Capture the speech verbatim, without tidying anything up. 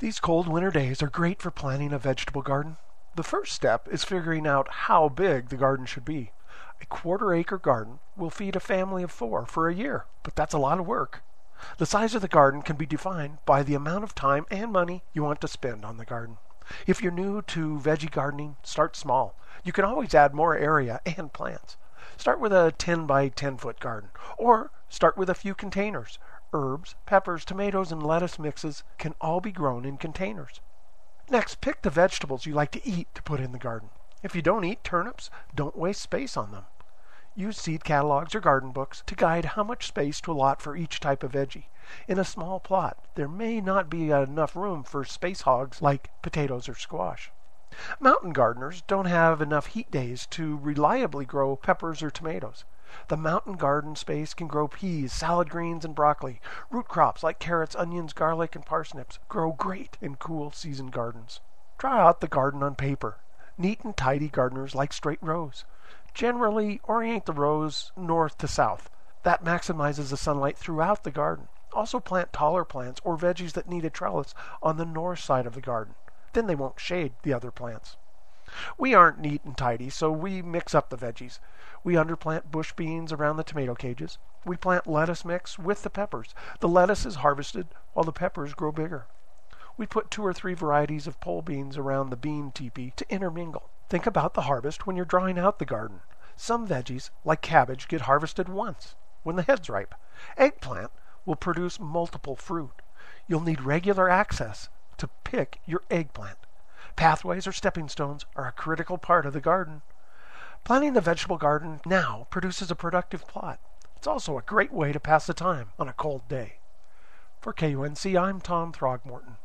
These cold winter days are great for planting a vegetable garden. The first step is figuring out how big the garden should be. A quarter acre garden will feed a family of four for a year, but that's a lot of work. The size of the garden can be defined by the amount of time and money you want to spend on the garden. If you're new to veggie gardening, start small. You can always add more area and plants. Start with a ten by ten foot garden, or start with a few containers. Herbs, peppers, tomatoes, and lettuce mixes can all be grown in containers. Next, pick the vegetables you like to eat to put in the garden. If you don't eat turnips, don't waste space on them. Use seed catalogs or garden books to guide how much space to allot for each type of veggie. In a small plot, there may not be enough room for space hogs like potatoes or squash. Mountain gardeners don't have enough heat days to reliably grow peppers or tomatoes. The mountain garden space can grow peas, salad greens, and broccoli. Root crops like carrots, onions, garlic, and parsnips grow great in cool season gardens. Draw out the garden on paper. Neat and tidy gardeners like straight rows. Generally, orient the rows north to south. That maximizes the sunlight throughout the garden. Also plant taller plants or veggies that need a trellis on the north side of the garden. Then they won't shade the other plants. We aren't neat and tidy, so we mix up the veggies. We underplant bush beans around the tomato cages. We plant lettuce mix with the peppers. The lettuce is harvested while the peppers grow bigger. We put two or three varieties of pole beans around the bean teepee to intermingle. Think about the harvest when you're drawing out the garden. Some veggies, like cabbage, get harvested once, when the head's ripe. Eggplant will produce multiple fruit. You'll need regular access to pick your eggplant. Pathways or stepping stones are a critical part of the garden. Planting the vegetable garden now produces a productive plot. It's also a great way to pass the time on a cold day. For K U N C, I'm Tom Throgmorton.